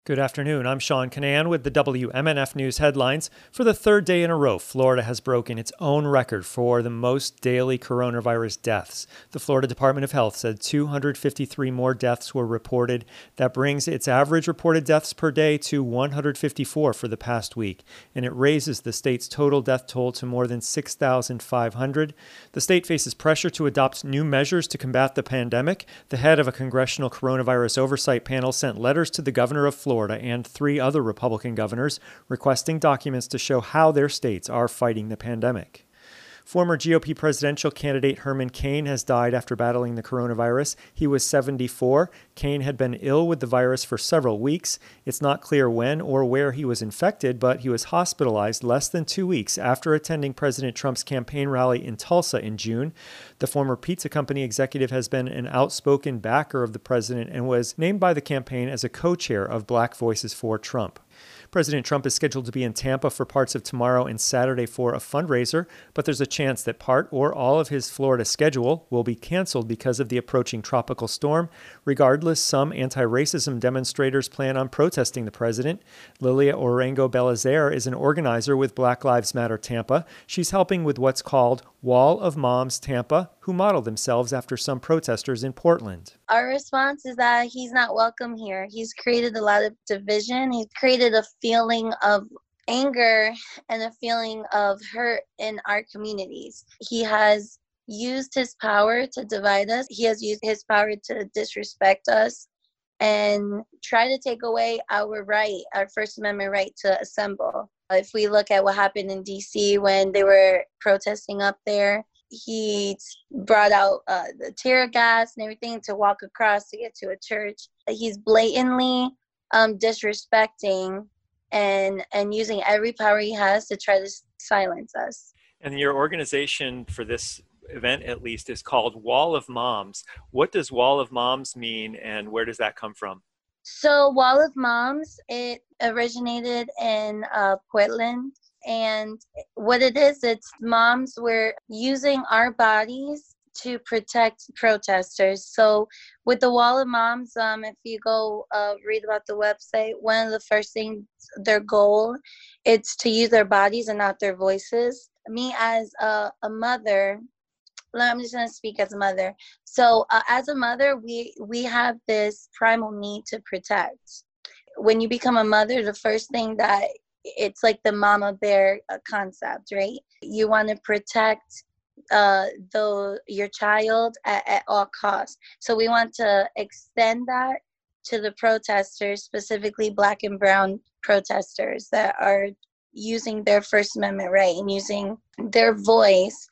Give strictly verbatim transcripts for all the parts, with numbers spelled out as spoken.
Good afternoon. I'm Sean Canan with the W M N F News headlines. For the third day in a row, Florida has broken its own record for the most daily coronavirus deaths. The Florida Department of Health said two hundred fifty-three more deaths were reported. That brings its average reported deaths per day to one hundred fifty-four for the past week, and it raises the state's total death toll to more than six thousand five hundred. The state faces pressure to adopt new measures to combat the pandemic. The head of a congressional coronavirus oversight panel sent letters to the governor of Florida Florida and three other Republican governors requesting documents to show how their states are fighting the pandemic. Former G O P presidential candidate Herman Cain has died after battling the coronavirus. He was seventy-four. Cain had been ill with the virus for several weeks. It's not clear when or where he was infected, but he was hospitalized less than two weeks after attending President Trump's campaign rally in Tulsa in June. The former pizza company executive has been an outspoken backer of the president and was named by the campaign as a co-chair of Black Voices for Trump. President Trump is scheduled to be in Tampa for parts of tomorrow and Saturday for a fundraiser, but there's a chance that part or all of his Florida schedule will be canceled because of the approaching tropical storm. Regardless, some anti-racism demonstrators plan on protesting the president. Lilia Orengo Belazaire is an organizer with Black Lives Matter Tampa. She's helping with what's called Wall of Moms Tampa, who modeled themselves after some protesters in Portland. Our response is that he's not welcome here. He's created a lot of division. He's created a feeling of anger and a feeling of hurt in our communities. He has used his power to divide us. He has used his power to disrespect us and try to take away our right, our First Amendment right to assemble. If we look at what happened in D C when they were protesting up there, he brought out uh, the tear gas and everything to walk across to get to a church. He's blatantly um, disrespecting and and using every power he has to try to silence us. And your organization for this event, at least, is called Wall of Moms. What does Wall of Moms mean, and where does that come from? So Wall of Moms, it originated in uh, Portland. And what it is, it's moms were using our bodies to protect protesters. So with the Wall of Moms, um, if you go uh, read about the website, one of the first things, their goal, it's to use their bodies and not their voices. Me as a, a mother, I'm just going to speak as a mother. So uh, as a mother, we, we have this primal need to protect. When you become a mother, the first thing that it's like the mama bear uh, concept, right? You want to protect uh, the your child at, at all costs. So we want to extend that to the protesters, specifically Black and brown protesters that are using their First Amendment right and using their voice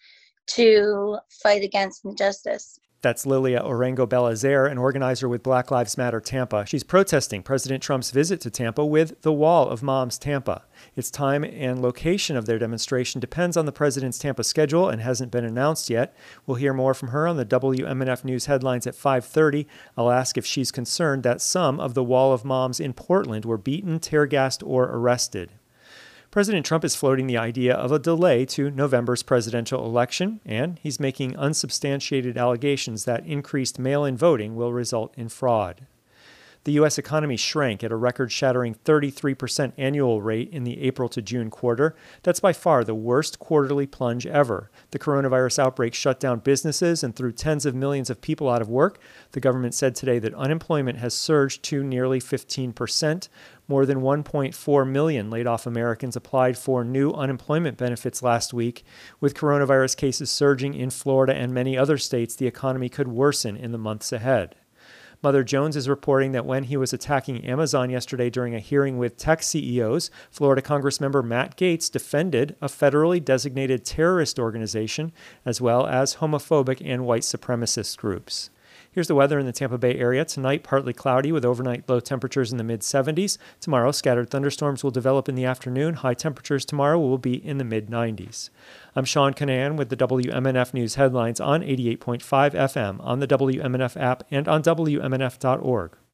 to fight against injustice. That's Lilia Orengo Belazaire, an organizer with Black Lives Matter Tampa. She's protesting President Trump's visit to Tampa with the Wall of Moms Tampa. Its time and location of their demonstration depends on the president's Tampa schedule and hasn't been announced yet. We'll hear more from her on the W M N F News headlines at five thirty. I'll ask if she's concerned that some of the Wall of Moms in Portland were beaten, tear-gassed, or arrested. President Trump is floating the idea of a delay to November's presidential election, and he's making unsubstantiated allegations that increased mail-in voting will result in fraud. The U S economy shrank at a record-shattering thirty-three percent annual rate in the April to June quarter. That's by far the worst quarterly plunge ever. The coronavirus outbreak shut down businesses and threw tens of millions of people out of work. The government said today that unemployment has surged to nearly fifteen percent. More than one point four million laid-off Americans applied for new unemployment benefits last week. With coronavirus cases surging in Florida and many other states, the economy could worsen in the months ahead. Mother Jones is reporting that when he was attacking Amazon yesterday during a hearing with tech C E Os, Florida Congressmember Matt Gaetz defended a federally designated terrorist organization, as well as homophobic and white supremacist groups. Here's the weather in the Tampa Bay area. Tonight, partly cloudy with overnight low temperatures in the mid seventies. Tomorrow, scattered thunderstorms will develop in the afternoon. High temperatures tomorrow will be in the mid nineties. I'm Sean Canan with the W M N F News headlines on eighty-eight point five F M, on the W M N F app, and on W M N F dot org.